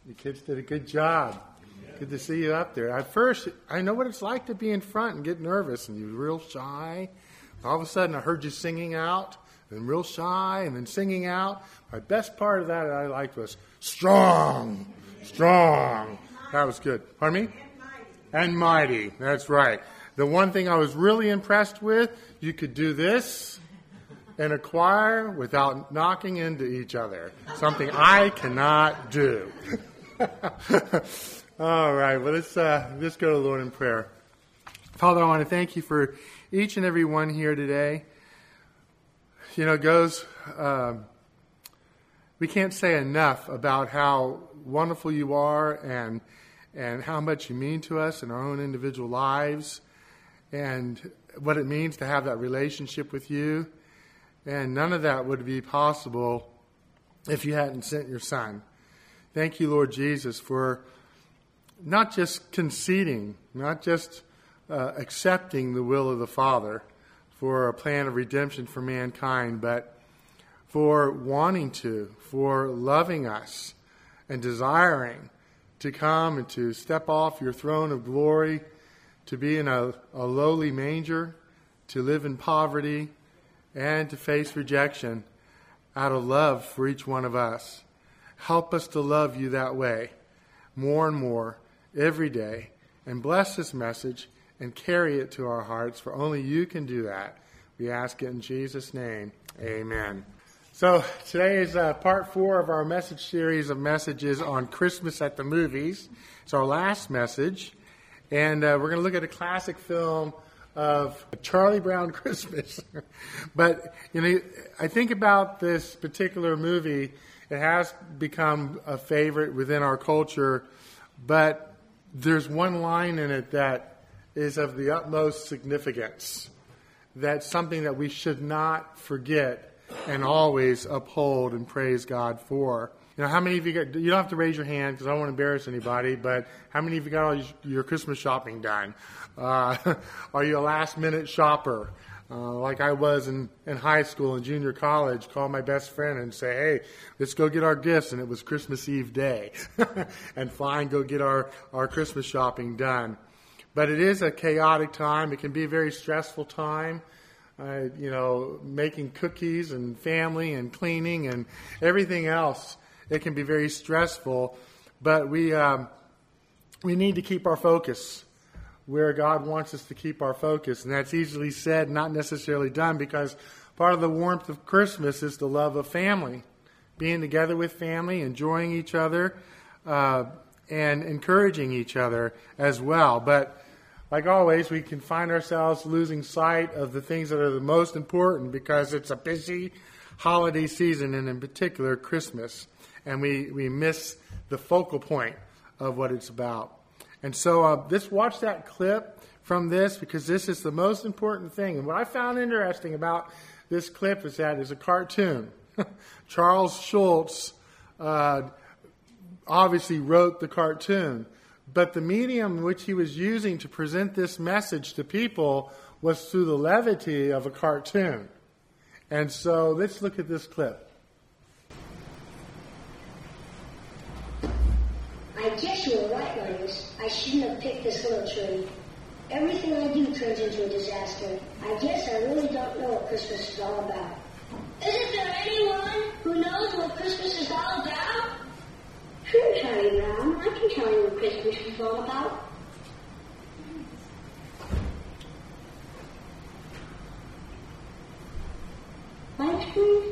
You kids did a good job. Good to see you up there. At first, I know what it's like to be in front and get nervous, and you're real shy. All of a sudden, I heard you singing out, and real shy, and then singing out. My best part of that I liked was strong, strong. That was good. Pardon me? And mighty. That's right. The one thing I was really impressed with, you could do this in a choir without knocking into each other. Something I cannot do. All right. Well, let's go to the Lord in prayer. Father, I want to thank you for each and every one here today. You know, it goes, we can't say enough about how wonderful you are and how much you mean to us in our own individual lives and what it means to have that relationship with you. And none of that would be possible if you hadn't sent your Son. Thank you, Lord Jesus, for not just conceding, not just accepting the will of the Father for a plan of redemption for mankind, but for wanting to, for loving us and desiring to come and to step off your throne of glory, to be in a lowly manger, to live in poverty, and to face rejection out of love for each one of us. Help us to love you that way, more and more, every day, and bless this message and carry it to our hearts, for only you can do that. We ask it in Jesus' name. Amen. So today is part 4 of our message series of messages on Christmas at the movies. It's our last message, and we're going to look at a classic film of Charlie Brown Christmas. But, you know, I think about this particular movie. It has become a favorite within our culture, but there's one line in it that is of the utmost significance. That's something that we should not forget and always uphold and praise God for. You know, how many of you got, you don't have to raise your hand because I don't want to embarrass anybody, but how many of you got all your Christmas shopping done? Are you a last-minute shopper? Like I was in high school and junior college, call my best friend and say, hey, let's go get our gifts. And it was Christmas Eve day. And fine, go get our Christmas shopping done. But it is a chaotic time. It can be a very stressful time. You know, making cookies and family and cleaning and everything else. It can be very stressful. But we need to keep our focus where God wants us to keep our focus. And that's easily said, not necessarily done, because part of the warmth of Christmas is the love of family. Being together with family, enjoying each other, and encouraging each other as well. But like always, we can find ourselves losing sight of the things that are the most important because it's a busy holiday season, and in particular, Christmas. And we miss the focal point of what it's about. And so let's watch that clip from this, because this is the most important thing. And what I found interesting about this clip is that it's a cartoon. Charles Schulz obviously wrote the cartoon, but the medium in which he was using to present this message to people was through the levity of a cartoon. And so let's look at this clip. I guess you were right, Linus. I shouldn't have picked this little tree. Everything I do turns into a disaster. I guess I really don't know what Christmas is all about. Isn't there anyone who knows what Christmas is all about? Sure, Charlie Brown. I can tell you what Christmas is all about. Ice cream?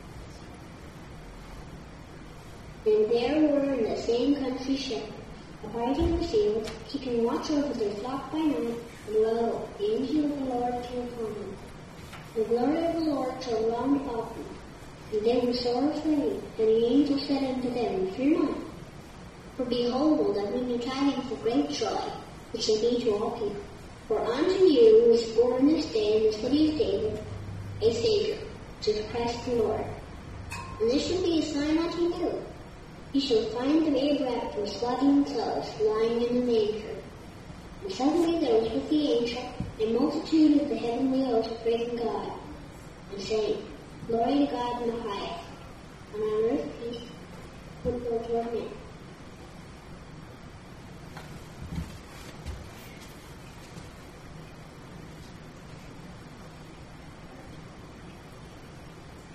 And there were in the same country shepherds, abiding in the field, keeping watch over their flock by night, and lo, the angel of the Lord came upon them. The glory of the Lord shone round about them, and they were sore afraid. And the angel said unto them, Fear not, for behold, I bring you tidings of great joy, which shall be to all people. For unto you is born this day in the city of David a Savior, which is Christ the Lord. And this shall be a sign unto you. You shall find the babe wrapped in swaddling clothes, lying in the manger. And suddenly there was with the angel a multitude of the heavenly hosts praising God, and saying, Glory to God in the highest, and on earth peace, goodwill toward men.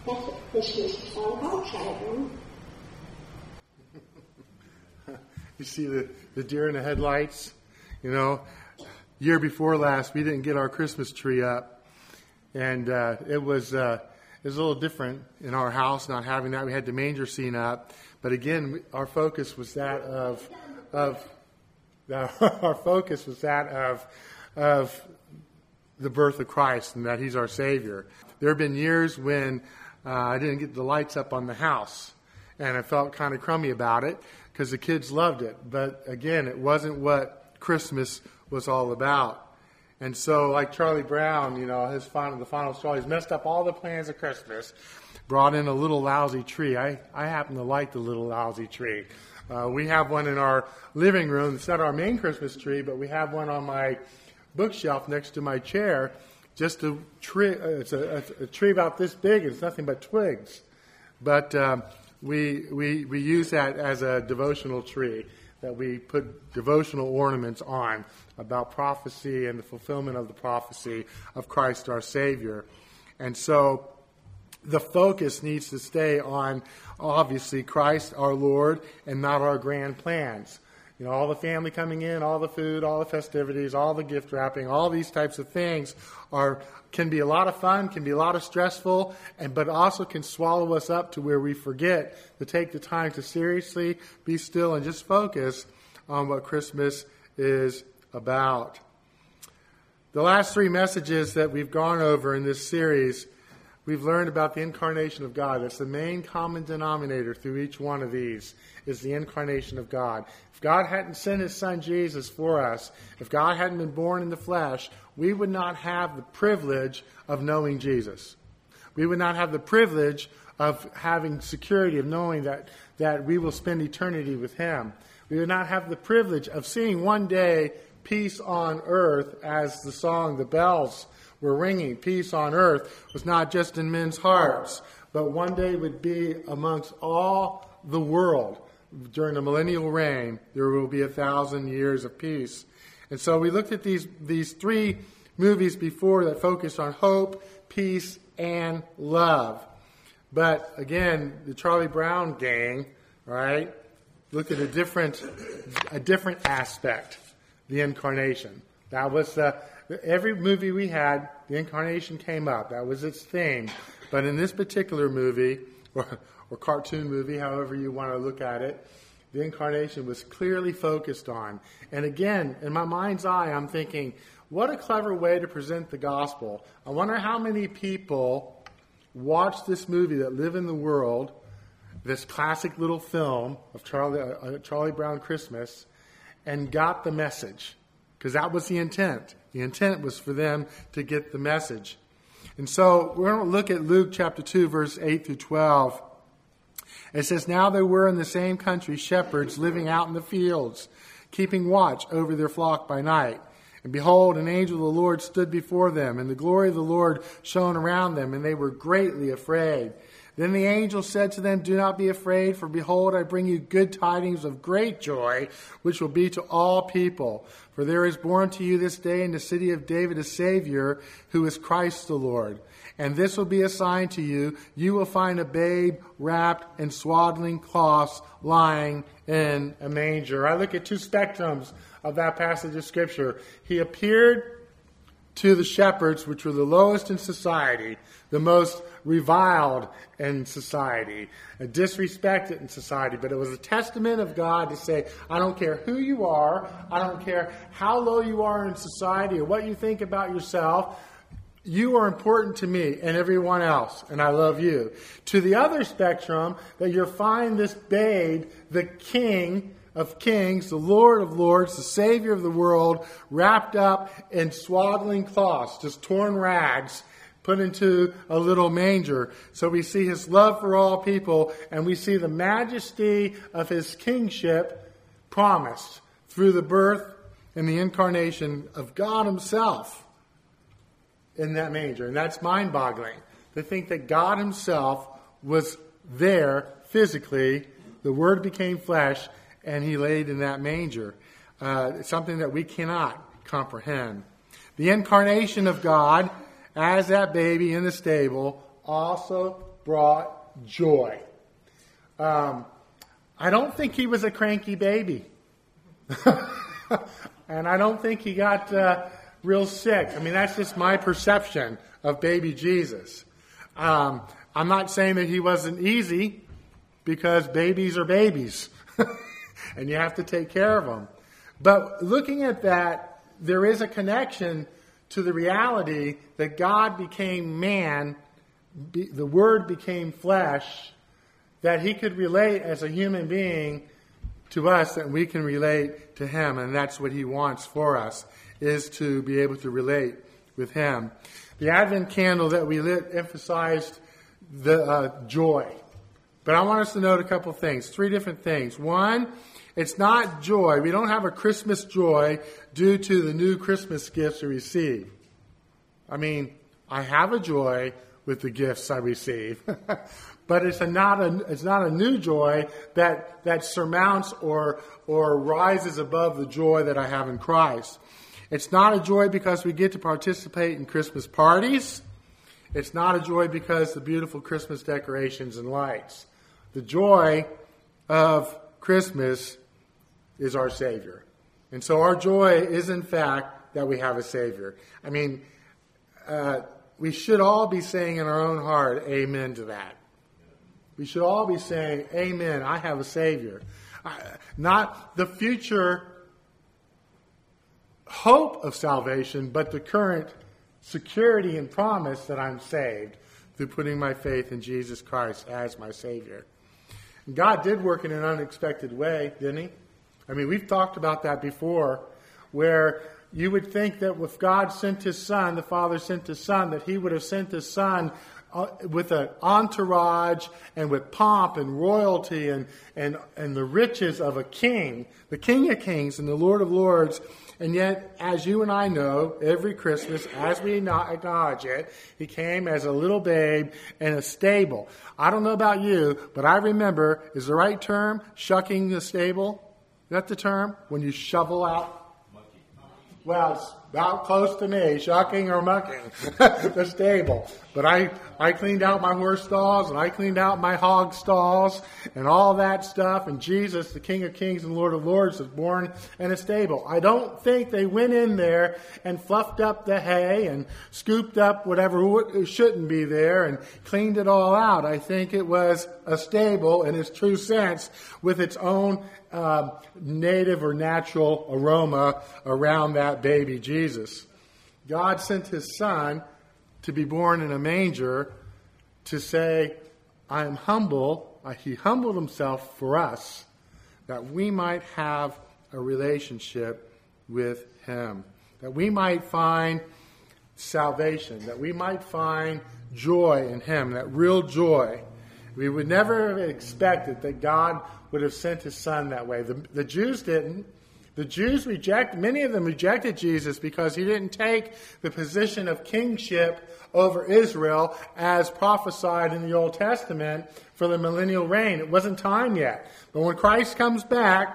That's what Christmas is all about, Charlie Brown. You see the deer in the headlights? Year before last, we didn't get our Christmas tree up. And it was a little different in our house, not having that. We had the manger scene up. But again, our focus was that of the birth of Christ and that He's our Savior. There have been years when I didn't get the lights up on the house, and I felt kind of crummy about it because the kids loved it. But again, it wasn't what Christmas was all about. And so, like Charlie Brown, the final straw, he's messed up all the plans of Christmas, brought in a little lousy tree. I happen to like the little lousy tree. We have one in our living room. It's not our main Christmas tree, but we have one on my bookshelf next to my chair. Just a tree. It's a tree about this big. It's nothing but twigs. But we use that as a devotional tree that we put devotional ornaments on about prophecy and the fulfillment of the prophecy of Christ our Savior. And so the focus needs to stay on, obviously, Christ our Lord and not our grand plans. All the family coming in, all the food, all the festivities, all the gift wrapping, all these types of things can be a lot of fun, can be a lot of stressful, but also can swallow us up to where we forget to take the time to seriously be still and just focus on what Christmas is about. The last 3 messages that we've gone over in this series, we've learned about the incarnation of God. That's the main common denominator through each one of these, is the incarnation of God. If God hadn't sent His Son Jesus for us, if God hadn't been born in the flesh, we would not have the privilege of knowing Jesus. We would not have the privilege of having security, of knowing that we will spend eternity with Him. We would not have the privilege of seeing one day peace on earth, as the song, the bells were ringing. Peace on earth was not just in men's hearts, but one day would be amongst all the world. During the millennial reign, there will be 1,000 years of peace. And so we looked at these 3 movies before that focused on hope, peace, and love. But again, the Charlie Brown gang, right, looked at a different aspect, the incarnation. That was every movie we had, the incarnation came up. That was its theme. But in this particular movie, or cartoon movie, however you want to look at it, the incarnation was clearly focused on. And again, in my mind's eye, I'm thinking, what a clever way to present the gospel. I wonder how many people watch this movie that live in the world, this classic little film of Charlie Brown Christmas, and got the message. Because that was the intent. The intent was for them to get the message. And so we're going to look at Luke chapter 2, verse 8 through 12. It says, "Now there were in the same country shepherds living out in the fields, keeping watch over their flock by night. And behold, an angel of the Lord stood before them, and the glory of the Lord shone around them, and they were greatly afraid. Then the angel said to them, 'Do not be afraid, for behold, I bring you good tidings of great joy, which will be to all people. For there is born to you this day in the city of David a Savior, who is Christ the Lord. And this will be a sign to you. You will find a babe wrapped in swaddling cloths, lying in a manger.'" I look at 2 spectrums of that passage of Scripture. He appeared to the shepherds, which were the lowest in society, the most reviled in society, disrespected in society. But it was a testament of God to say, I don't care who you are, I don't care how low you are in society or what you think about yourself, you are important to me and everyone else, and I love you. To the other spectrum, that you'll find this babe, the King of Kings, the Lord of Lords, the Savior of the world, wrapped up in swaddling cloths, just torn rags, put into a little manger. So we see His love for all people, and we see the majesty of His kingship promised through the birth and the incarnation of God Himself in that manger. And that's mind-boggling, to think that God Himself was there physically. The Word became flesh, and He laid in that manger. It's something that we cannot comprehend. The incarnation of God as that baby in the stable also brought joy. I don't think he was a cranky baby. And I don't think he got real sick. I mean, that's just my perception of baby Jesus. I'm not saying that he wasn't easy, because babies are babies. And you have to take care of them. But looking at that, there is a connection to the reality that God became man, the Word became flesh, that he could relate as a human being to us, that we can relate to him. And that's what he wants for us, is to be able to relate with him. The Advent candle that we lit emphasized the joy. But I want us to note a couple things, 3 different things. One, it's not joy. We don't have a Christmas joy due to the new Christmas gifts we receive. I mean, I have a joy with the gifts I receive. But it's not a new joy that surmounts or rises above the joy that I have in Christ. It's not a joy because we get to participate in Christmas parties. It's not a joy because the beautiful Christmas decorations and lights. The joy of Christmas is our Savior. And so our joy is, in fact, that we have a Savior. I mean, we should all be saying in our own heart, amen to that. We should all be saying, amen, I have a Savior. Not the future hope of salvation, but the current security and promise that I'm saved through putting my faith in Jesus Christ as my Savior. And God did work in an unexpected way, didn't he? I mean, we've talked about that before, where you would think that if God sent his Son, the Father sent his Son, that he would have sent his Son with an entourage and with pomp and royalty and the riches of a king, the King of Kings and the Lord of Lords. And yet, as you and I know, every Christmas, as we acknowledge it, he came as a little babe in a stable. I don't know about you, but I remember, is the right term, shucking the stable? Is that the term? When you shovel out? Well, it's about close to me, shucking or mucking the stable. But I cleaned out my horse stalls, and I cleaned out my hog stalls, and all that stuff. And Jesus, the King of Kings and Lord of Lords, was born in a stable. I don't think they went in there and fluffed up the hay and scooped up whatever shouldn't be there and cleaned it all out. I think it was a stable in its true sense, with its own native or natural aroma around that baby Jesus. God sent his Son to be born in a manger to say, I am humble. He humbled himself for us, that we might have a relationship with him, that we might find salvation, that we might find joy in him, that real joy. We would never have expected that God would have sent his Son that way. The Jews didn't. The Jews many of them rejected Jesus because he didn't take the position of kingship over Israel as prophesied in the Old Testament for the millennial reign. It wasn't time yet. But when Christ comes back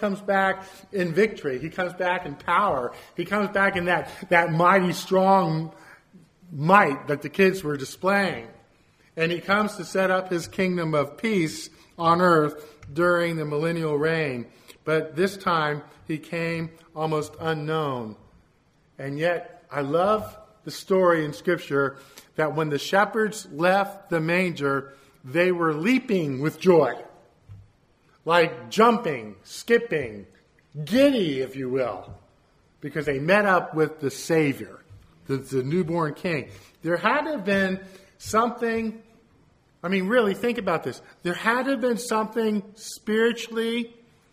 in victory. He comes back in power. He comes back in that mighty, strong might that the kids were displaying. And he comes to set up his kingdom of peace on earth during the millennial reign. But this time, he came almost unknown. And yet, I love the story in Scripture that when the shepherds left the manger, they were leaping with joy. Like jumping, skipping, giddy, if you will. Because they met up with the Savior, the newborn King. There had to have been something, I mean, really, think about this. There had to have been something spiritually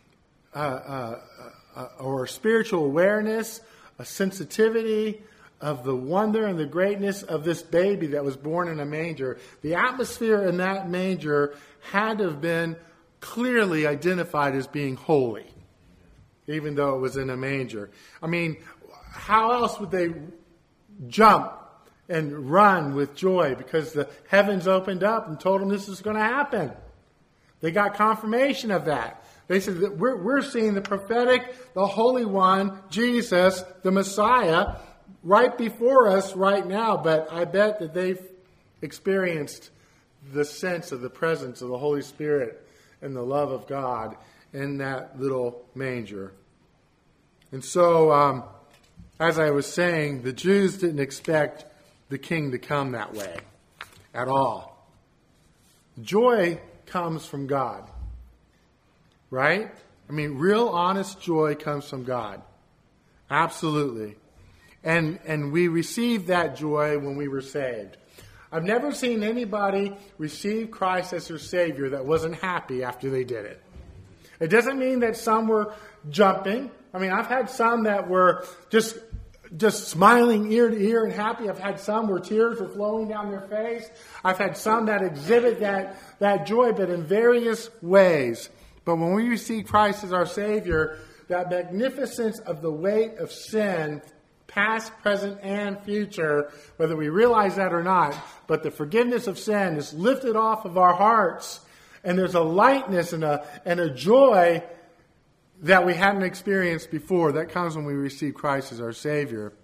or spiritual awareness, a sensitivity of the wonder and the greatness of this baby that was born in a manger. The atmosphere in that manger had to have been clearly identified as being holy, even though it was in a manger. I mean, how else would they jump and run with joy? Because the heavens opened up and told them this is going to happen. They got confirmation of that. They said that we're seeing the prophetic, the Holy One, Jesus, the Messiah, right before us right now. But I bet that they've experienced the sense of the presence of the Holy Spirit and the love of God in that little manger. And so, as I was saying, the Jews didn't expect the king to come that way at all. Joy comes from God, right? I mean, real honest joy comes from God. Absolutely. And we received that joy when we were saved. I've never seen anybody receive Christ as their Savior that wasn't happy after they did it. It doesn't mean that some were jumping. I mean, I've had some that were just smiling ear to ear and happy. I've had some where tears were flowing down their face. I've had some that exhibit that joy, but in various ways. But when we receive Christ as our Savior, that magnificence of the weight of sin, past, present, and future, whether we realize that or not, but the forgiveness of sin is lifted off of our hearts, and there's a lightness and a joy that we hadn't experienced before. That comes when we receive Christ as our Savior.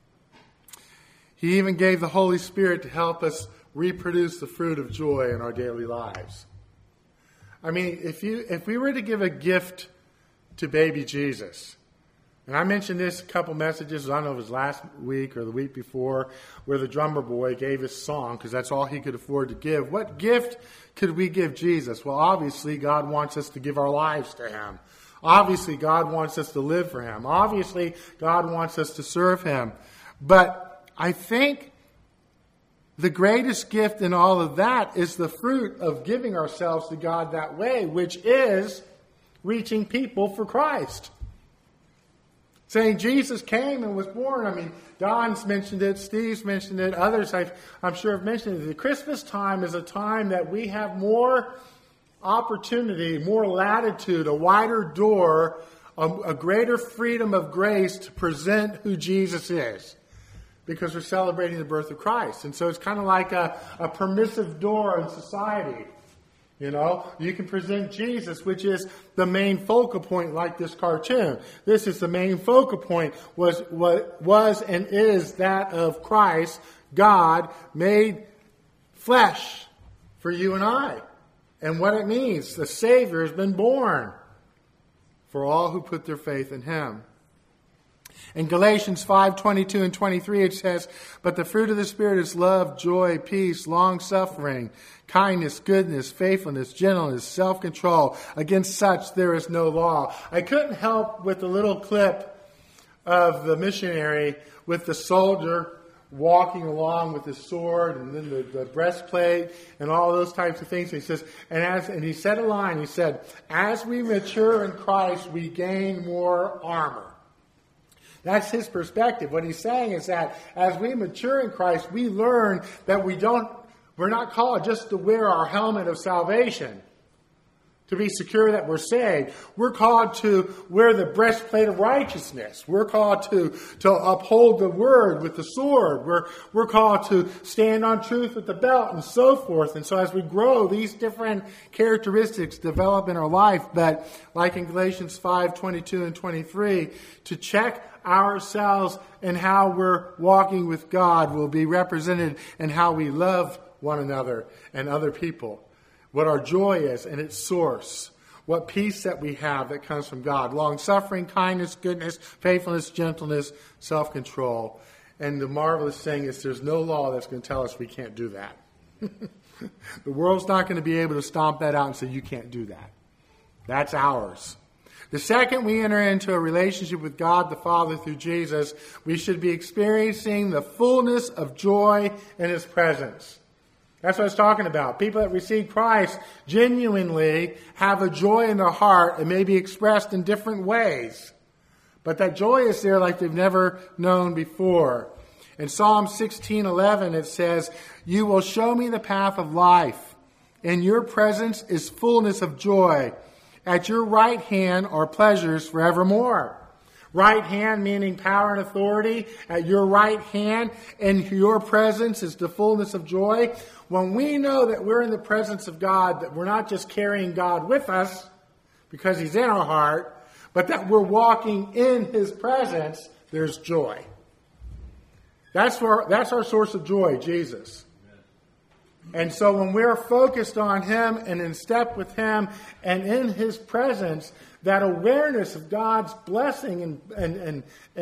He even gave the Holy Spirit to help us reproduce the fruit of joy in our daily lives. I mean, if we were to give a gift to baby Jesus, and I mentioned this a couple messages, I don't know if it was last week or the week before, where the drummer boy gave his song because that's all he could afford to give. What gift could we give Jesus? Well, obviously, God wants us to give our lives to Him. Obviously, God wants us to live for Him. Obviously, God wants us to serve Him. But I think the greatest gift in all of that is the fruit of giving ourselves to God that way, which is reaching people for Christ. Saying Jesus came and was born. I mean, Don's mentioned it, Steve's mentioned it, others I'm sure have mentioned it. The Christmas time is a time that we have more opportunity, more latitude, a wider door, a greater freedom of grace to present who Jesus is. Because we're celebrating the birth of Christ. And so it's kind of like a permissive door in society. You know, you can present Jesus, which is the main focal point, like this cartoon. This is the main focal point, was and is that of Christ, God made flesh for you and I. And what it means, the Savior has been born for all who put their faith in Him. In Galatians 5:22 and 23 it says, "But the fruit of the Spirit is love, joy, peace, long-suffering, kindness, goodness, faithfulness, gentleness, self-control. Against such there is no law." I couldn't help with the little clip of the missionary with the soldier walking along with his sword and then the breastplate and all those types of things. He says, and he said a line, he said, "As we mature in Christ, we gain more armor." That's his perspective. What he's saying is that as we mature in Christ, we learn that we're not called just to wear our helmet of salvation to be secure that we're saved. We're called to wear the breastplate of righteousness. We're called to uphold the word with the sword. We're called to stand on truth with the belt and so forth. And so as we grow, these different characteristics develop in our life. But like in Galatians 5:22 and 23, to check ourselves and how we're walking with God will be represented in how we love one another and other people. What our joy is and its source. What peace that we have that comes from God. Long-suffering, kindness, goodness, faithfulness, gentleness, self-control. And the marvelous thing is there's no law that's going to tell us we can't do that. The world's not going to be able to stomp that out and say you can't do that. That's ours. The second we enter into a relationship with God the Father through Jesus, we should be experiencing the fullness of joy in His presence. That's what I was talking about. People that receive Christ genuinely have a joy in their heart and may be expressed in different ways. But that joy is there like they've never known before. In Psalm 16:11 it says, "You will show me the path of life. In your presence is fullness of joy. At your right hand are pleasures forevermore." Right hand meaning power and authority. At your right hand, in your presence is the fullness of joy. When we know that we're in the presence of God, that we're not just carrying God with us because He's in our heart, but that we're walking in His presence, there's joy. That's our source of joy, Jesus. And so when we're focused on Him and in step with Him and in His presence, that awareness of God's blessing and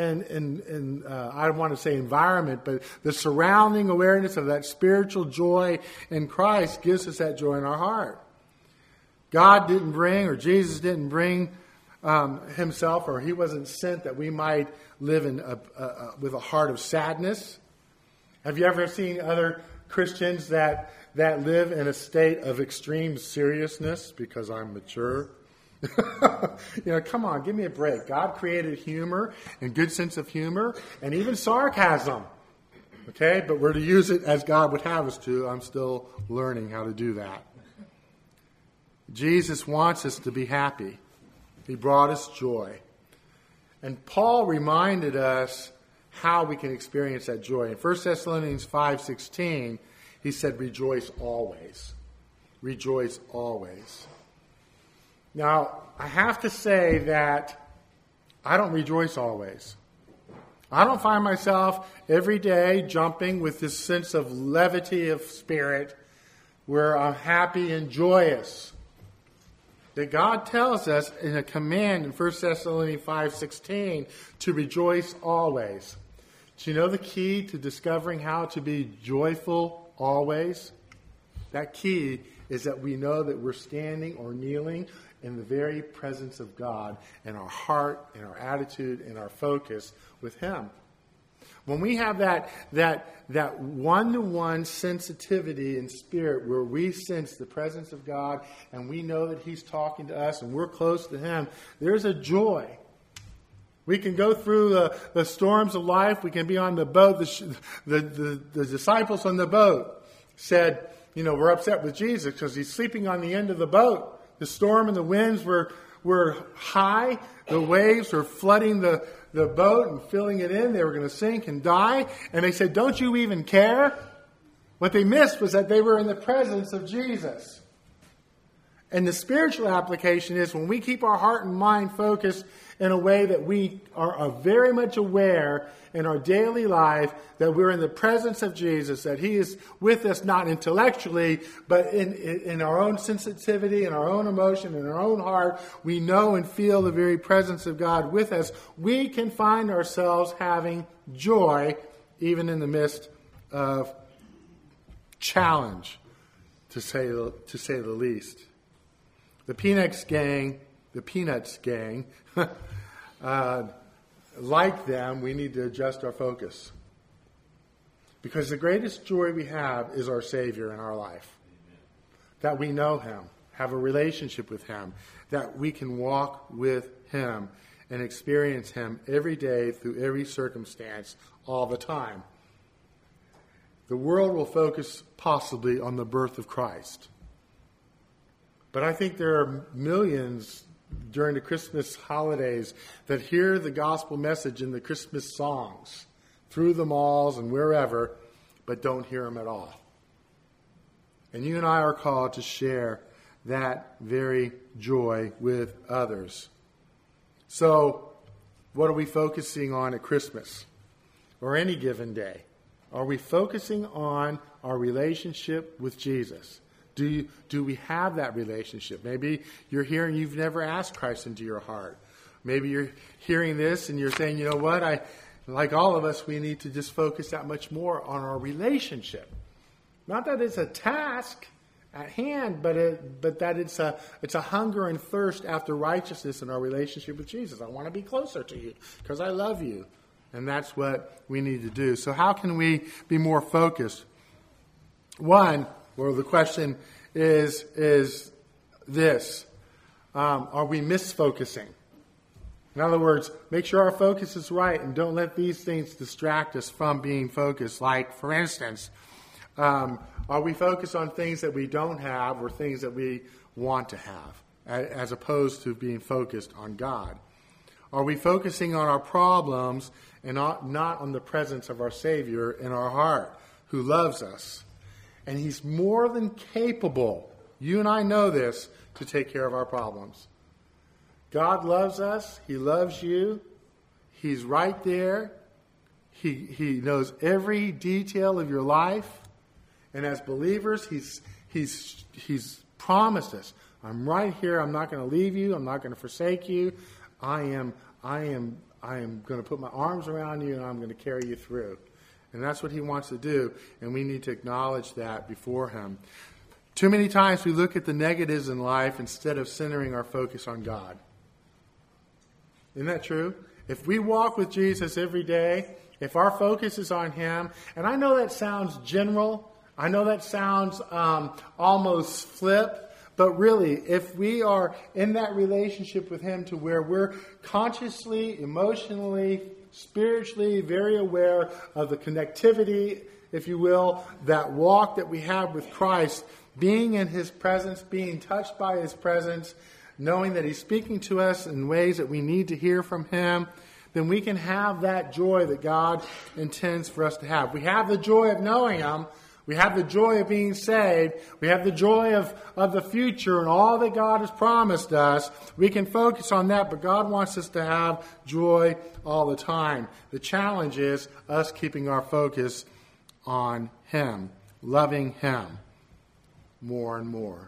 I don't want to say environment, but the surrounding awareness of that spiritual joy in Christ gives us that joy in our heart. God didn't bring, or Jesus didn't bring Himself, or He wasn't sent that we might live in with a heart of sadness. Have you ever seen other Christians that live in a state of extreme seriousness because I'm mature? Come on, give me a break. God created humor and good sense of humor and even sarcasm. Okay, but we're to use it as God would have us to. I'm still learning how to do that. Jesus wants us to be happy. He brought us joy. And Paul reminded us how we can experience that joy. In 1 Thessalonians 5:16, he said, rejoice always. Rejoice always. Now, I have to say that I don't rejoice always. I don't find myself every day jumping with this sense of levity of spirit where I'm happy and joyous. That God tells us in a command in 1 Thessalonians 5:16 to rejoice always. Do you know the key to discovering how to be joyful always? That key is that we know that we're standing or kneeling in the very presence of God in our heart, in our attitude, in our focus with Him. When we have that one-to-one sensitivity in spirit where we sense the presence of God and we know that He's talking to us and we're close to Him, there's a joy. We can go through the storms of life. We can be on the boat. The disciples on the boat said, we're upset with Jesus because He's sleeping on the end of the boat. The storm and the winds were high. The waves were flooding the boat and filling it in. They were going to sink and die. And they said, don't you even care? What they missed was that they were in the presence of Jesus. And the spiritual application is when we keep our heart and mind focused in a way that we are very much aware in our daily life that we're in the presence of Jesus, that He is with us not intellectually, but in our own sensitivity, in our own emotion, in our own heart, we know and feel the very presence of God with us. We can find ourselves having joy even in the midst of challenge, to say the least. The Peanuts gang, like them, we need to adjust our focus. Because the greatest joy we have is our Savior in our life. Amen. That we know Him, have a relationship with Him, that we can walk with Him and experience Him every day through every circumstance all the time. The world will focus possibly on the birth of Christ. But I think there are millions during the Christmas holidays that hear the gospel message in the Christmas songs through the malls and wherever, but don't hear Him at all. And you and I are called to share that very joy with others. So, what are we focusing on at Christmas or any given day? Are we focusing on our relationship with Jesus? Do we have that relationship? Maybe you're here and you've never asked Christ into your heart. Maybe you're hearing this and you're saying, you know what, like all of us, we need to just focus that much more on our relationship. Not that it's a task at hand, but that it's a hunger and thirst after righteousness in our relationship with Jesus. I want to be closer to you because I love you. And that's what we need to do. So how can we be more focused? One, well, the question is this. Are we misfocusing? In other words, make sure our focus is right and don't let these things distract us from being focused. Like, for instance, are we focused on things that we don't have or things that we want to have, as opposed to being focused on God? Are we focusing on our problems and not on the presence of our Savior in our heart, who loves us? And He's more than capable, you and I know this, to take care of our problems. God loves us. He loves you. He's right there. He knows every detail of your life. And as believers, He's promised us, I'm right here. I'm not going to leave you. I'm not going to forsake you. I am going to put my arms around you, and I'm going to carry you through. And that's what He wants to do, and we need to acknowledge that before Him. Too many times we look at the negatives in life instead of centering our focus on God. Isn't that true? If we walk with Jesus every day, if our focus is on Him, and I know that sounds general, I know that sounds almost flip, but really, if we are in that relationship with Him to where we're consciously, emotionally, spiritually very aware of the connectivity, if you will, that walk that we have with Christ, being in His presence, being touched by His presence, knowing that He's speaking to us in ways that we need to hear from Him, then we can have that joy that God intends for us to have. We have the joy of knowing Him. We have the joy of being saved. We have the joy of the future and all that God has promised us. We can focus on that, but God wants us to have joy all the time. The challenge is us keeping our focus on Him, loving Him more and more.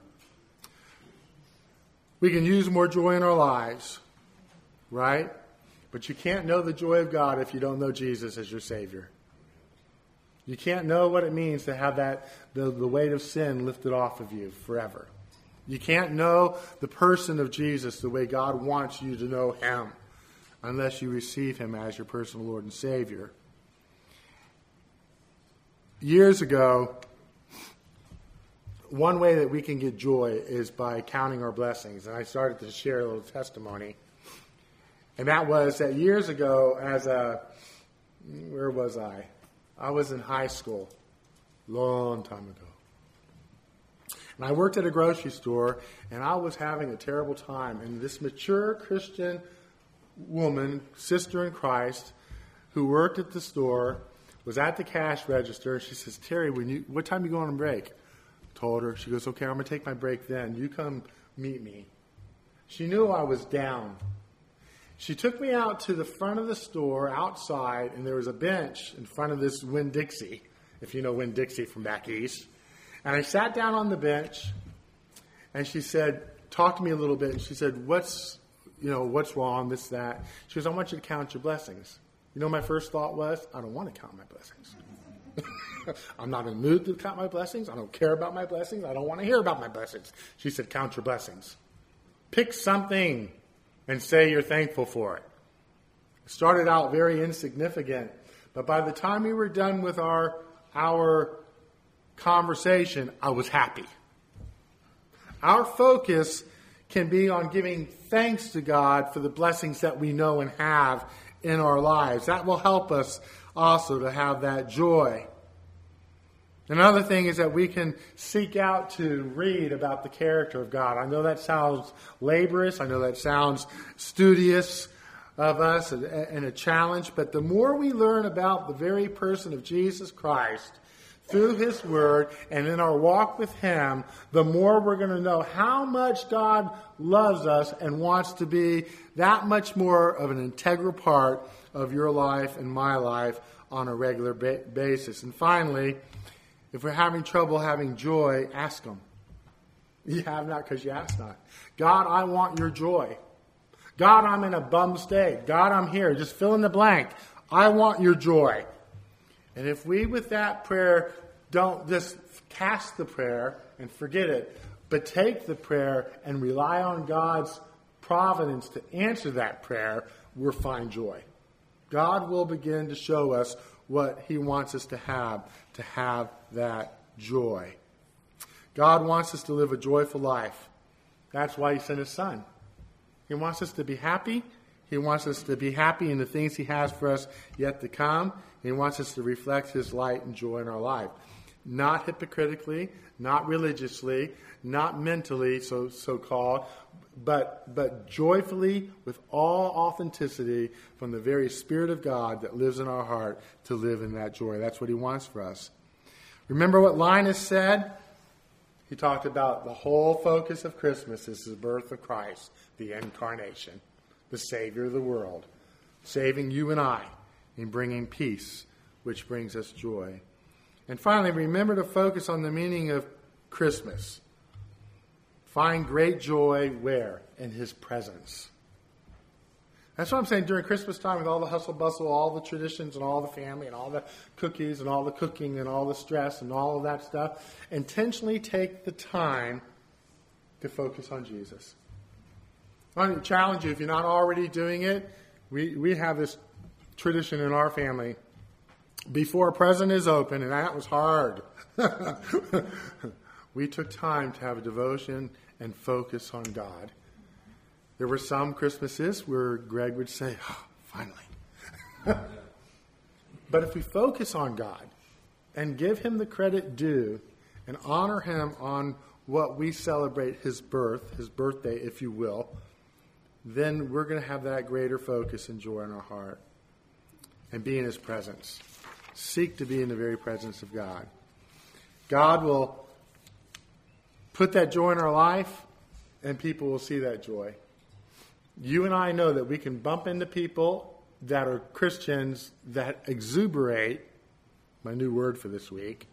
We can use more joy in our lives, right? But you can't know the joy of God if you don't know Jesus as your Savior. You can't know what it means to have the weight of sin lifted off of you forever. You can't know the person of Jesus the way God wants you to know Him unless you receive Him as your personal Lord and Savior. Years ago, one way that we can get joy is by counting our blessings. And I started to share a little testimony. And that was that years ago where was I? I was in high school, long time ago. And I worked at a grocery store, and I was having a terrible time. And this mature Christian woman, sister in Christ, who worked at the store, was at the cash register, and she says, Terry, what time are you going on break? Told her. She goes, okay, I'm going to take my break then. You come meet me. She knew I was down. She took me out to the front of the store outside, and there was a bench in front of this Winn-Dixie, if you know Winn-Dixie from back east. And I sat down on the bench, and she said, talk to me a little bit. And she said, what's wrong, this, that. She goes, I want you to count your blessings. You know, my first thought was, I don't want to count my blessings. I'm not in the mood to count my blessings. I don't care about my blessings. I don't want to hear about my blessings. She said, count your blessings. Pick something and say you're thankful for it. It started out very insignificant, but by the time we were done with our conversation, I was happy. Our focus can be on giving thanks to God for the blessings that we know and have in our lives. That will help us also to have that joy. Another thing is that we can seek out to read about the character of God. I know that sounds laborious. I know that sounds studious of us and a challenge. But the more we learn about the very person of Jesus Christ through His Word and in our walk with Him, the more we're going to know how much God loves us and wants to be that much more of an integral part of your life and my life on a regular basis. And finally, if we're having trouble having joy, ask Him. You have not because you ask not. God, I want your joy. God, I'm in a bum state. God, I'm here. Just fill in the blank. I want your joy. And if we, with that prayer, don't just cast the prayer and forget it, but take the prayer and rely on God's providence to answer that prayer, we'll find joy. God will begin to show us what He wants us to have that joy. God wants us to live a joyful life. That's why He sent His Son. He wants us to be happy. He wants us to be happy in the things He has for us yet to come. He wants us to reflect His light and joy in our life. Not hypocritically, not religiously, not mentally so-called, but joyfully with all authenticity from the very Spirit of God that lives in our heart to live in that joy. That's what He wants for us. Remember what Linus said? He talked about the whole focus of Christmas is the birth of Christ, the incarnation, the Savior of the world, saving you and I and bringing peace, which brings us joy. And finally, remember to focus on the meaning of Christmas. Find great joy where? In his presence. That's what I'm saying during Christmas time, with all the hustle bustle, all the traditions and all the family and all the cookies and all the cooking and all the stress and all of that stuff. Intentionally take the time to focus on Jesus. I want to challenge you, if you're not already doing it, we have this tradition in our family. Before a present is open, and that was hard, we took time to have a devotion and focus on God. There were some Christmases where Greg would say, oh, finally. But if we focus on God and give him the credit due and honor him on what we celebrate his birthday, if you will, then we're going to have that greater focus and joy in our heart and be in his presence. Seek to be in the very presence of God. God will put that joy in our life, and people will see that joy. You and I know that we can bump into people that are Christians that exuberate, my new word for this week,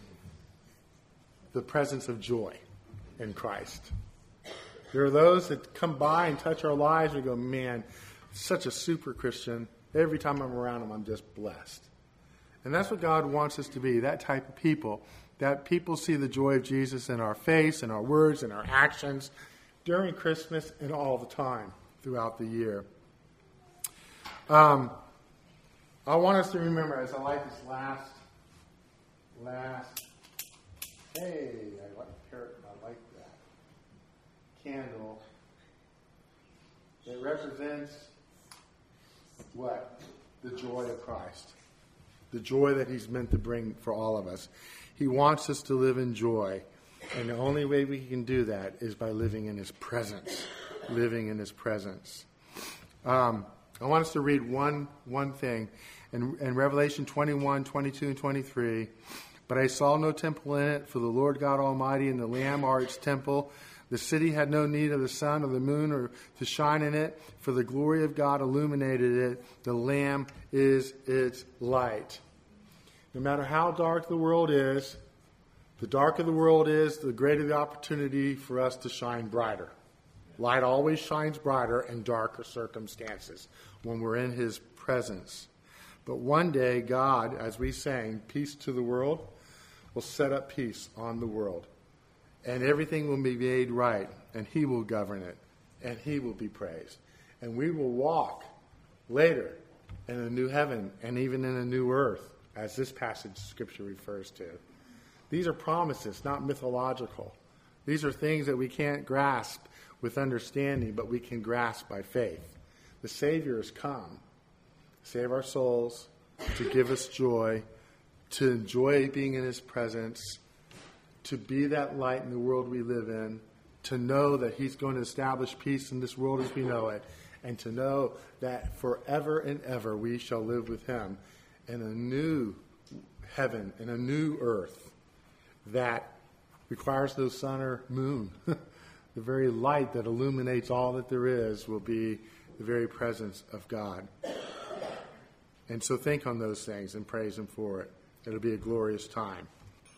the presence of joy in Christ. There are those that come by and touch our lives. We go, man, such a super Christian. Every time I'm around them, I'm just blessed. And that's what God wants us to be, that type of people. That people see the joy of Jesus in our face, in our words, in our actions, during Christmas and all the time throughout the year. I want us to remember, as I like this last, hey, I like that candle. It represents what? The joy of Christ. The joy that he's meant to bring for all of us. He wants us to live in joy. And the only way we can do that is by living in his presence. Living in his presence. I want us to read one thing. In Revelation 21, 22, and 23, but I saw no temple in it, for the Lord God Almighty and the Lamb are its temple. The city had no need of the sun or the moon or to shine in it, for the glory of God illuminated it. The Lamb is its light. No matter how dark the world is, the darker the world is, the greater the opportunity for us to shine brighter. Light always shines brighter in darker circumstances when we're in his presence. But one day, God, as we sang, peace to the world, will set up peace on the world. And everything will be made right, and he will govern it, and he will be praised. And we will walk later in a new heaven and even in a new earth, as this passage of Scripture refers to. These are promises, not mythological. These are things that we can't grasp with understanding, but we can grasp by faith. The Savior has come to save our souls, to give us joy, to enjoy being in his presence, to be that light in the world we live in, to know that he's going to establish peace in this world as we know it, and to know that forever and ever we shall live with him in a new heaven, in a new earth that requires no sun or moon. The very light that illuminates all that there is will be the very presence of God. And so think on those things and praise him for it. It'll be a glorious time.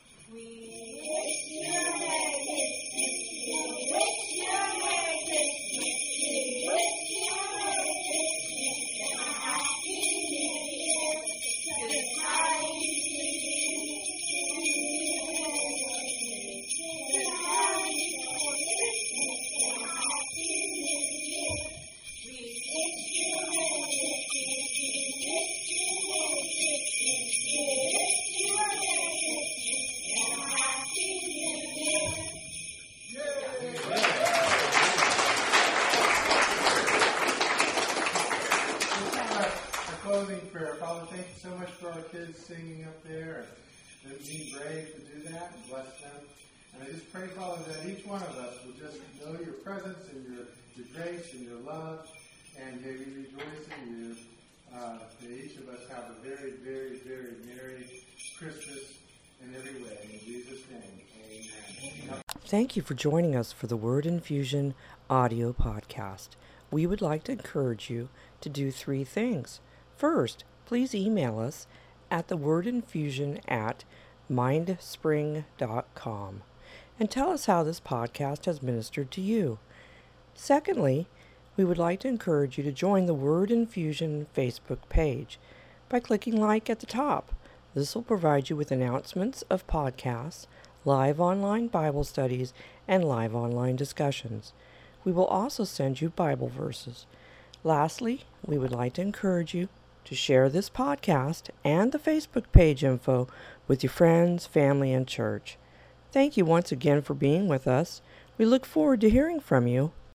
Closing prayer. Father, thank you so much for our kids singing up there and being brave to do that and bless them. And I just pray, Father, that each one of us will just know your presence and your grace and your love, and may we rejoice in you. May each of us have a very, very, very Merry Christmas in every way. In Jesus' name, amen. Thank you for joining us for the Word Infusion audio podcast. We would like to encourage you to do 3 things. First, please email us at thewordinfusion@ mindspring.com and tell us how this podcast has ministered to you. Secondly, we would like to encourage you to join the Word Infusion Facebook page by clicking like at the top. This will provide you with announcements of podcasts, live online Bible studies, and live online discussions. We will also send you Bible verses. Lastly, we would like to encourage you to share this podcast and the Facebook page info with your friends, family, and church. Thank you once again for being with us. We look forward to hearing from you.